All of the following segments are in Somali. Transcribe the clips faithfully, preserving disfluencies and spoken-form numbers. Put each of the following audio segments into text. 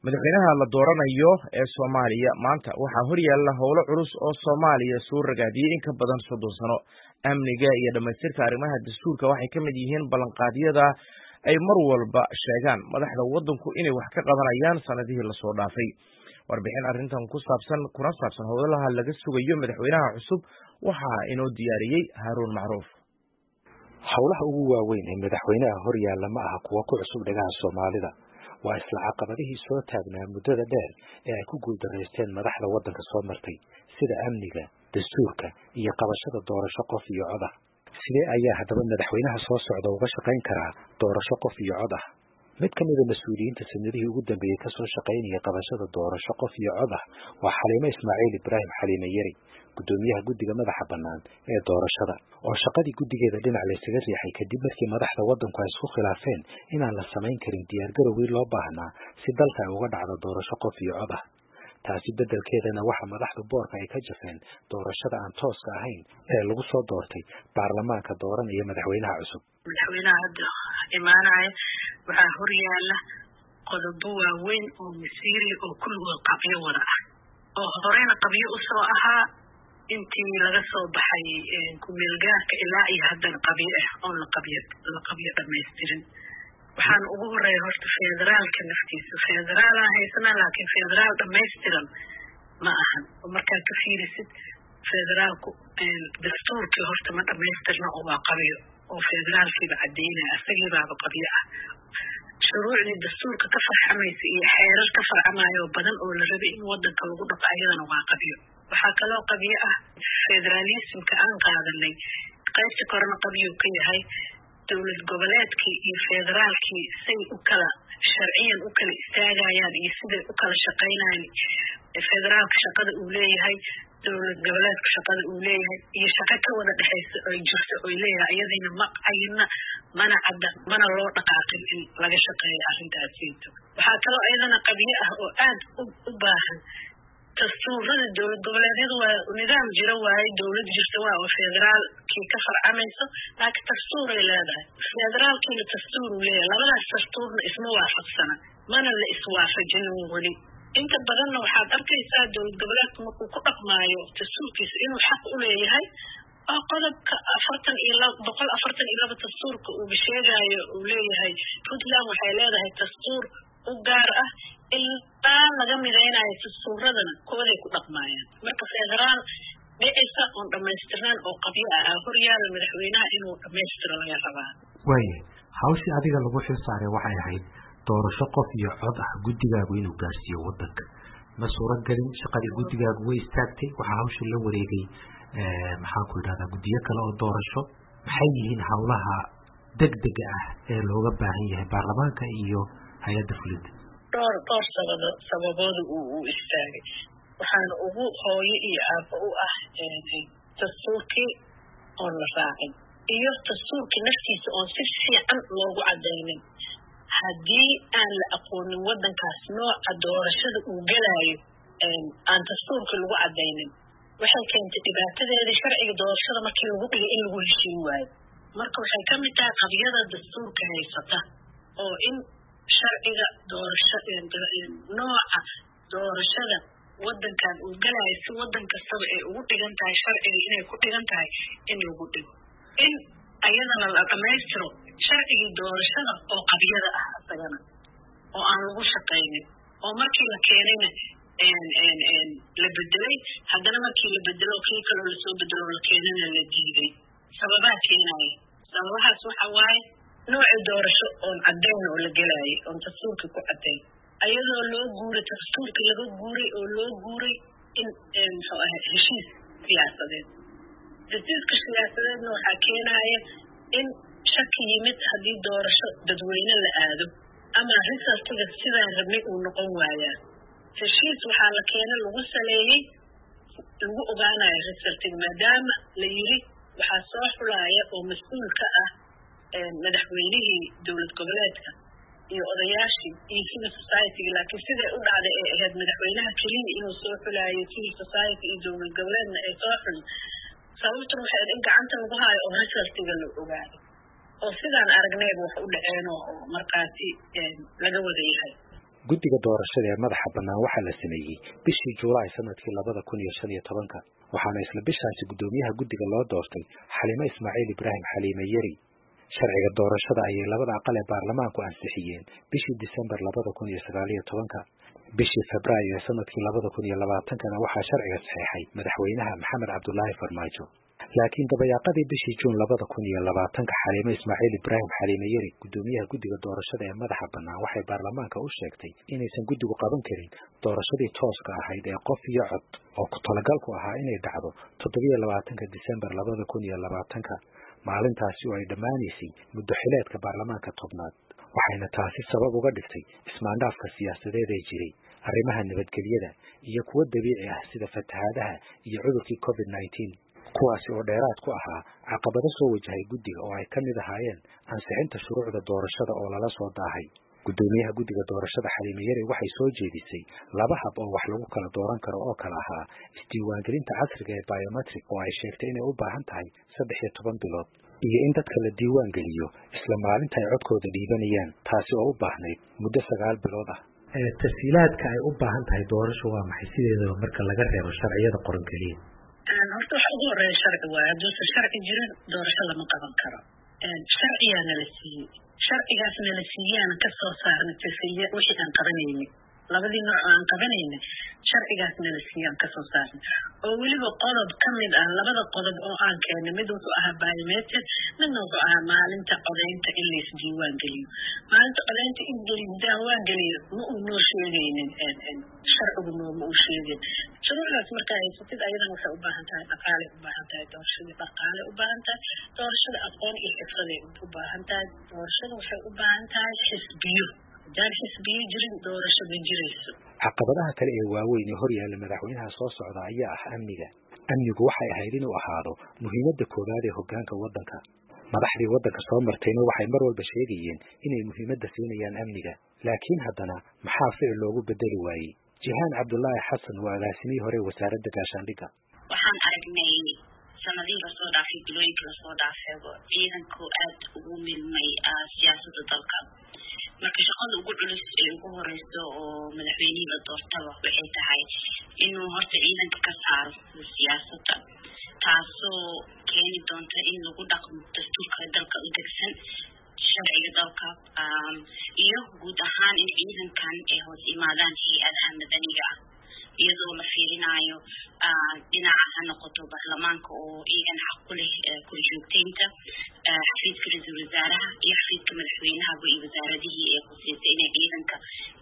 madaxweynaha la dooranayo ee Soomaaliya maanta waxaa horyaalla howlo culus oo Soomaaliya soo ragaadiyay in ka badan soddon sano. Amniga iyo dhamaystirka arrimaha dastuurka waxay ka mid yihiin ballanqaadyada ay mar walba sheegaan madaxda waddanku inay wax ka qabanayaan sanadihii la soo dhaafay. Warbixin arrintan ku saabsan kuna saabsan howlaha laga sugayo madaxweynaha cusub waxaa inoo diyaariyey Haaruun Macruuf. howlaha ugu waaweyn ee madaxweynaha horyaalla ma aha kuwa ku cusub dhagaha Soomaalida. waa isla caqabadihii soo taagnaa muddada dheer ee ay ku guuldareysteen madaxda waddanka soo martay sida amniga, dastuurka iyo qabashada doorasho qof iyo cod ah. sidee ayaa haddaba madaxweynaha soo socda uga shaqayn karaa doorasho qof iyo cod ah? mid ka mida mas-uuliyiinta sanadihii ugu dambeeyey ka soo shaqaynaya qabashada doorasho qof iyo cod ah waa Xaliime Ismaaciil Ibraahim Xaliime Yari, gudoomiyaha guddiga madaxa bannaan ee doorashada oo shaqadii guddigeeda dhinac la isaga riixay kadib markii madaxda waddanku ay isku khilaafeen inaan la samayn karin diyaargarowgii loo baahnaa si dalka ay uga dhacdo doorasho qof iyo cod ah. taasi beddelkeedana waxa madaxda boorka ay ka jafeen doorashada aan tooska ahayn ee lagu soo doortay baarlamaanka dooranaya madaxweynaha cusub. madaxweynaha hadda imaanaya waxaa horyaalla qodobo waaweyn oo masiiri oo kulligood qabyo wada ah oo horeyna qabyo usoo ahaa intii laga soo baxay ku-meelgaarka ilaa iyo haddana qabyo ah oon la qabyo la qabyo dhamaystirin. waxaan ugu horeeya horta federaalka naftiisa federaalaa haysanaa laakiin federaal dhamaystiran ma ahan oo markaad ka fiirisid federaalku dastuurkii horta ma dhamaystirna oo waa qabyo oo federaalkiiba caddeynaya isagiibaaba qabyo ah. shuruucdii dastuurka ka farxamaysa iyo xeerar ka farcamayo badan oo la rabay in waddanka lagu dhaqo ayadana waa qabyo. waxaa kaloo qabyo ah federaalismka aan qaadanay qaybta korena qabyo ka yahay dowlad goboleedkii iyo federaalkii say u kala sharciyan u kala istaagayaan iyo siday u kala shaqaynayaan. federaalka shaqada uu leeyahay, dowlad goboleedka shaqada uu leeyahay iyo shaqo ka wada dhexaysa oo jirta oo leeyahay ayadiina ma ayna mana cadda mana loo dhaqaaqin in laga shaqeeyo arrintaasiinto. waxaa kaloo ayadana qabyo ah oo aad u baahan dastuurada dowlad goboleedyadu waa nidaam jira waaye dowlad jirta waa oo federaalkii ka farcamayso laakiin dastuuray leedahay. federaalkiina dastuur uu leeyahay, labadaas dastuurna isma waafaqsana mana la iswaafajinin weli. inta badanna waxaad arkaysaa dowlad goboleedka markuu ku dhaqmaayo dastuurkiisa inuu xaq u leeyahay oo qodobka afartan iyo laba boqol afartan iyo laba dastuurka uu sheegayo uu leeyahay Puntland waxay leedahay dastuur u gaar ah ilaa laga midaynayo dastuuradana kooday ku dhaqmaayaan. marka federaal dhicisa oon dhamaystirnaan oo qabyo ah horyaalla madaxweynaha inuu dhamaystiro laga rabaa. waaye hawshii adiga lagu xil saaray waxay ahayd doorasho qof iyo cod ah guddigaagu inuu gaarsiiyo waddanka. ma suuragelin, shaqadii guddigaagu way istaagtay. waxaa hawsha la wareegay maxaan ku idhahdaa guddiyo kale oo doorasho. maxay yihiin hawlaha degdega ah ee looga baahan yahay baarlamaanka iyo hay-adda fulinta? dhowr dhowr sabado sababooda uu u istaagay waxaana ugu hooyo iyo aabba u ah dastuurkii oon la raacin iyo dastuurkii naftiisa oon si fiican loogu cadaynin. haddii aan la aqoonin waddankaas nooca doorashada uu gelaayo aan dastuurkii lagu cadaynin waxay keentay dhibaatadeedii sharciga doorashada markii lagu dhigay in lagu heshiin waayo. marka waxay ka mid tahay qabyada dastuurka haysata oo in sharciga doorasho nooca doorashada waddankan uu gelaayo si waddan kastaba ay ugu dhigan tahay sharciga inay ku dhigan tahay in lagu dhigo in ayadana la dhamaystiro sharcigii doorashada oo qabyada ah asagana oo aan lagu shaqaynin oo markii la keenayna la bedelay haddana markii la bedelo kii kaloo lasoo bedelo la keenana la diiday. sababaa keenaya sababahaas waxa waaye nooci doorasho oon caddayn oo la gelaayo oon dastuurka ku caddayn ayadoo loo guuray dastuurka laga guuray oo loo guuray in muxuu ahay heshiis siyaasadeed. heshiiska siyaasadeedna waxaa keenaya in shaki yimid haddii doorasho dadweyne la aado ama resultiga sidaan rabnay uu noqon waayaa. heshiis waxaa la keena lagu saleeyey lagu ogaanayo resultiga maadaama la yiri waxaa soo xulaaya oo mas-uul ka ah madaxweynihii dowlad goboleedka iyo odayaashii iyo civil society laakiin siday u dhacday ee ahayd madaxweynaha keliya inuu soo xulaayo civil society iyo dowlad goboleedna ay soo xulin. sababtuna waxay in gacanta lagu haayo oo resultiga la ogaado oo sidaan aragnayba wax u dhaceen oo markaasi laga wada yahay. guddiga doorashada ee madaxa bannaan waxaa la sameeyey bishii Juulaay sanadkii labada kun iyo shan iyo tobanka waxaana isla bishaasi guddoomiyaha guddiga loo doortay Xaliime Ismaaciil Ibraahim Xaliime Yari. sharciga doorashada ayay labada aqal ee baarlamaanku ansixiyeen bishii Disembar labada kun iyo sagaal iyo tobanka. bishii Febraayo ee sanadkii labada kun iyo labaatankana waxaa sharciga saxeexay madaxweynaha Maxamed Cabdullaahi Farmaajo. laakiin dabayaaqadii bishii Juun labada kun iyo labaatanka Xaliime Ismaaciil Ibraahim Xaliime Yari guddoomiyaha guddiga doorashada ee madaxa bannaan waxay baarlamaanka u sheegtay inaysan guddigu qaban karin doorashadii tooska ahayd ee qof iyo cod oo ku talagalku ahaa inay dhacdo toddobiyo labaatanka Disembar labada kun iyo labaatanka maalintaasi oo ay dhammaanaysay muddo xileedka baarlamaanka tobnaad. waxayna taasi sabab uga dhigtay ismaandhaafka siyaasadeed ee jiray, arrimaha nabadgelyada iyo kuwo dabiici ah sida fatahaadaha iyo cudurkii covid nineteen, kuwaasi oo dheeraad ku ahaa caqabado soo wajahay guddiga oo ay ka mid ahaayeen ansixinta shuruucda doorashada oo lala soo daahay. guddoomiyaha guddiga doorashada Xaliime Yari waxay soo jeedisay laba hab oo wax lagu kala dooran karo oo kala ahaa isdiiwaangelinta casriga ee biometric oo ay sheegtay inay u baahan tahay saddex iyo toban bilood iyo in dadka la diiwaan geliyo isla maalinta ay codkooda dhiibanayaan, taasi oo u baahnayd muddo sagaal bilood ah. tasiilaadka ay u baahan tahay doorasho waa maxay sideedaba marka laga reebo sharciyada qoran keliya? horta waxa ugu horeeya sharci waaye, hadduusan sharci jirin doorasho lama qaban karo. sharciyaa nala siiyey, sharcigaas nala siiyaan ka soo saarna tafiye wixii aan qabanaynin, labadii nooc aan qabanayna sharcigaas nala siiyaan ka soo saarna oo weliba qodob ka mid ah labada qodob oo aan keenay, mid wuxuu ahaa biometric, midna wuxuu ahaa maalinta codaynta in la isdiiwaan geliyo. maalinta codaynta in diiwaan geliyo ma uu noo sheegaynin, sharcigu nooma uu sheegin. shuruucdaas markaa haysatid ayadana waxay u baahan tahay dhaqaale u baahan tahay doorashada dhaqaale u baahan tahay doorashada aqoon iyo xirfaday u baahan tahay doorashada waxay u baahan tahay xisbiyo, hadaan xisbiyo jirin doorasho ma jirayso. caqabadaha kale ee waaweyn ee hor yaalla madaxweynaha soo socda ayaa ah amniga. amnigu waxay ahayd inuu ahaado muhiimadda koowaad ee hoggaanka waddanka. madaxdii waddanka soo martayna waxay mar walba sheegayeen inay muhiimadda siinayaan amniga, laakiin haddana maxaa ficil loogu bedeli waayey? Jihaan Cabdullaahi Xasan waa agaasimihii hore wasaaradda gaashaandhigga. waxaan aragnay sanadihii lasoo dhaafay bilooyinkii lasoo dhaafayba ciidanku aad ugu milmay siyaasadda dalka. marka shaqada ugu culus ee ugu horeyso oo madaxweynihii la doortaba waxay tahay inuu horta ciidanka ka saaro siyaasadda, taasoo keeni doonta in lagu dhaqmo dastuurka dalka u degsan, sharciga dalka, iyo guud ahaan in ciidankan ay hoos imaadaan hay-adaha madaniga ah, iyadoo la fiirinayo dhinaca ha noqoto baarlamaanka oo iyagan xaq ku leh korjoogteynta, xafiiska ra-iisul wasaaraha iyo xafiiska madaxweynahaba iyo wasaaradihii ee khuseysay inay ciidanka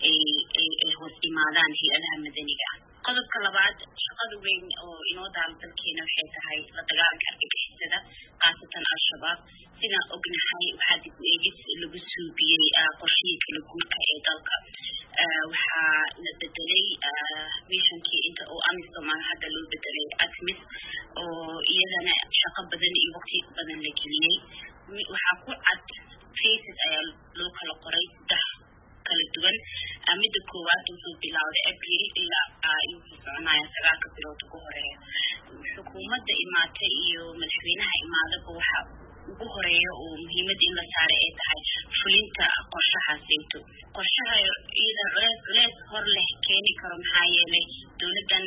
ay hoos imaadaan hay-adaha madaniga ah. qodobka labaad, shaqada weyn oo inoo daal dalkeena waxay tahay la dagaalanka argagixisada, khaasatan al-shabaab. sidaan ognahay waxaa dib u eegis lagu suubiyey qorshihii kala guurka ee dalka. waxaa la bedelay missionkii inta oo amisom hadda loo bedelay atmis oo iyadana shaqo badan iyo waqti badan la geliyey. waxaa ku cad faces ayaa loo kala qoray saddex kala duwan. midda koowaad wuxuu bilowday april ilaa wuxuu soconaya sagaalka bilood ugu horeeya. xukuumadda imaatay iyo madaxweynaha imaadaba waxa ugu horeeya oo muhiimada in la saaray ay tahay fulinta qorshahaasayto. qorshaha iyada culeys culeys hor leh keeni karo, maxaa yeelay dowladdan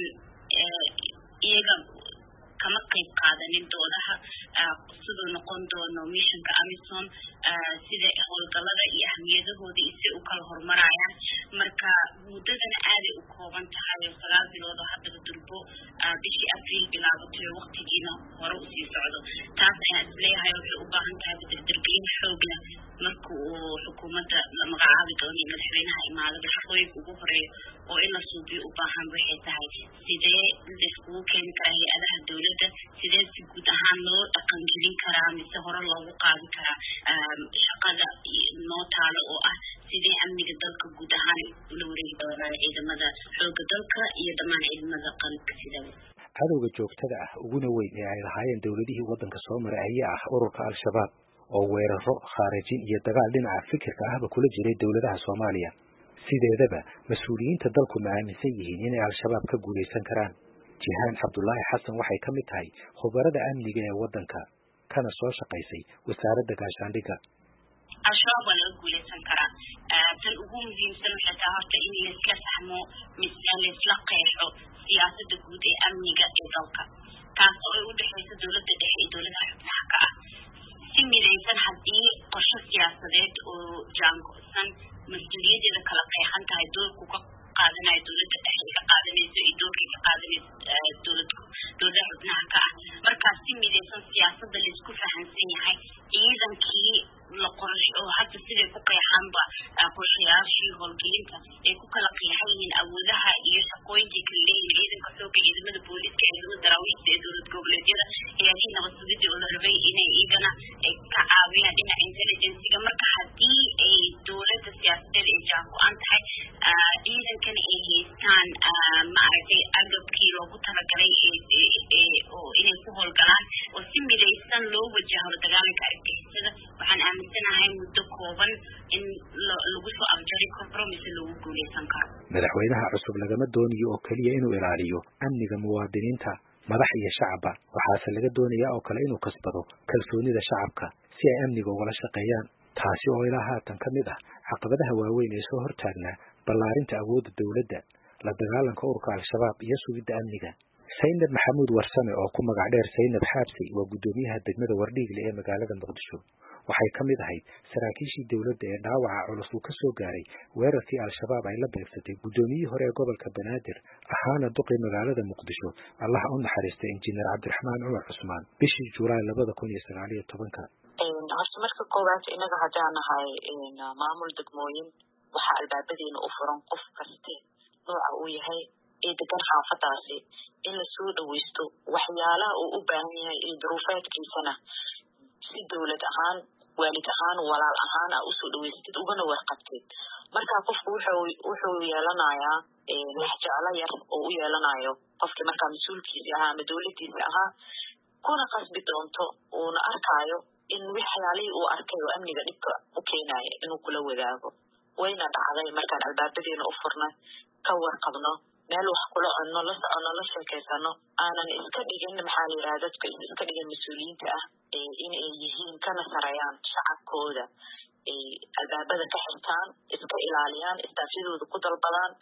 iyaga kama qayb qaadanin doodaha siduu noqon doono missionka amisom, sida howlgalada iyo ahmiyadahooda iyo si u kala horumarayaan. marka muddadana aaday u kooban tahay oo sagaal bilood oo haddaba durbo bishii abriil bilaabatay oo waqtigiina hore usii socdo. taas ayaan isleeyahay waxay u baahan tahay dardargelin xoogna marka uu xukuumadda la magacaabi doono iyo madaxweynaha imaadaba. shaqooyinka ugu horeeya oo in la suubiyo u baahan waxay tahay sidee laiskugu keeni karaa hay-adaha dowladda, sidee si guud ahaan loo dhaqangelin karaa mise hore loogu qaadi karaa shaqada noo taalo oo ah sidee amniga dalka guud ahaan ula wareegi doonaan ciidamada xooga dalka iyo dhammaan ciidamada qalabka sidaba. cadowga joogtada ah uguna weyn ee ay lahaayeen dowladihii waddanka soo maray ayaa ah ururka al-shabaab oo weeraro, khaarijin iyo dagaal dhinaca fikirka ahba kula jiray dowladaha Soomaaliya. sideedaba mas-uuliyiinta dalku ma aaminsan yihiin inay al-shabaab ka guulaysan karaan? Jihaan Cabdullaahi Xasan waxay ka mid tahay khubarada amniga ee waddanka, kana soo shaqaysay wasaaradda gaashaandhigga. al-shabaab waa laga guulaysan karaa tan ugu muhiimsan waxay tahay horta in laisla fahmo misna laisla qeexo siyaasadda guud ee amniga ee dalka taas oo ay u dhexayso dowladda dhexe iyo dowladaha xubnaha ka ah si midaysan haddii qorshe siyaasadeed oo jaango'san mas-uuliyadeeda kala qeexan tahay doorku ka qaadanayo dowladda dhexe ka qaadanayso iyo doorkii ka qaadanayso dowladku dowladaha xubnaha ka ah markaas si midaysan siyaasadda laisku fahansan yahay ciidankii la qorsho oo hadda siday ku qeexanba qorshayaashii howlgelinta ay ku kala qeexan yihiin awoodaha iyo shaqooyinkii kala leeyihin ciidanka xooga ciidamada booliiska ciidamada daraawiista ee dowlad goboleedyada hay-adihii nabad sugidii oo la rabay inay iyagana ka caawiyaan dhinaca intelligenciga marka haddii ay dowladda siyaasadeed ay jaan-go-an tahay ciidankana ay haystaan maaragtay agabkii loogu talagalay oo inay ku howlgalaan oo si midaysan loo wajaho la dagaalanka argagixisada waxaan aaminsanahay muddo kooban in lagu soo afjari karo mise lagu guuleysan karo madaxweynaha cusub lagama doonayo oo keliya inuu ilaaliyo amniga muwaadiniinta madax iyo shacabba waxaase laga doonayaa oo kale inuu kasbado kalsoonida shacabka si ay amniga ugala shaqeeyaan taasi oo ilaa haatan ka mid ah caqabadaha waaweyn ee soo hortaagnaa ballaarinta awoodda dowladda la dagaalanka ururka al-shabaab iyo sugidda amniga saynab maxamuud warsame oo ku magac dheer saynab xaabsi waa guddoomiyaha degmada wardhiigle ee magaalada muqdisho waxay ka mid ahayd saraakiishii dowladda ee dhaawaca culus uu ka soo gaaray weerarkii al-shabaab ay la beegsatay guddoomiyihii hore ee gobolka banaadir ahaana duqii magaalada muqdisho allaha u naxariistay injineer cabdiraxmaan cumar cusmaan bishii julaay labada kun iyo sagaal iyo tobanka horta marka koowaad inaga haddaan nahay maamul degmooyin waxaa albaabadeena u furan qof kaste nooca uu yahay ee degan xaafadaasi in la soo dhaweysto waxyaalaha uu u baahan yahay iyo duruufeedkiisana si dowlad ahaan waalid ahaan walaal ahaan aa usoo dhaweysatid ugana warqabtid markaa qofku wuxuu wuxuu yeelanayaa waxjeclo yar oo u yeelanayo qofkii markaa mas-uulkiisi ahaa ama dowladiisi ahaa kuna qasbi doonto uuna arkaayo in waxyaalihii uu arkay oo amniga dhibka u keenaya inuu kula wadaago wayna dhacday markaan albaabadeena u furnay ka warqabno meel wax kula cunno la soconno la sheekaysano aanan iska dhigin maxaa la yidhaha dadka iska dhigin mas-uuliyiinta ah in ay yihiin kana sarayaan shacabkooda ay albaabada ka xirtaan iska ilaaliyaan istaafyadooda ku dalbadaan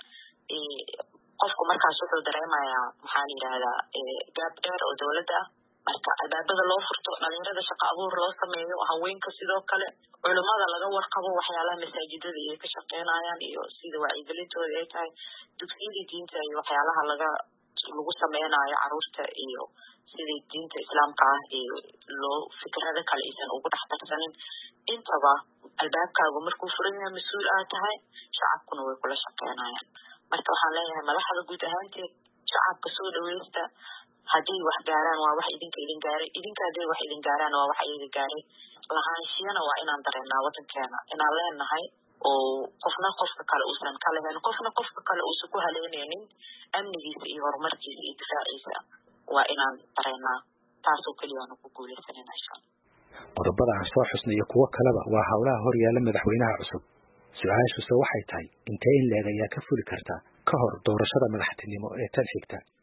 qofku markaas wuxuu dareemayaa maxaa la yidhahdaa gaab dheer oo dowladda ah marka albaabada loo furto dhalinyarada shaqo abuur loo sameeyo haweenka sidoo kale culimada laga warqabo waxyaalaha masaajidada ay ka shaqeynayaan iyo sida wacyigelintooda ay tahay dugsiyada diinta iyo waxyaalaha laga lagu sameynayo caruurta iyo sida diinta islaamka ah iyo loo fikrada kale aysan ugu dhex darsanin intaba albaabkaagu markuu furan yahay mas-uul aa tahay shacabkuna way kula shaqeynayaan marka waxaan leeyahay madaxda guud ahaanteed shacabka soo dhaweysta haddii wax gaaraan waa wax idinka idin gaaray idinka hadday wax idin gaaraan waa wax iyaga gaaray lahaanshiyana waa inaan dareennaa waddankeena inaan leenahay oo qofna qofka kale uusan ka lahayn qofna qofka kale uusan ku haleynaynin amnigiisa iyo horumarkiisa iyo difaaciisa waa inaan dareennaa taasoo keliya aanu ku guuleysanina insha allah qodobada aan soo xusnay iyo kuwo kaleba waa howlaha hor yaalla madaxweynaha cusub su-aashuse waxay tahay intee in leeg ayaa ka fuli karta ka hor doorashada madaxtinimo ee tan xigta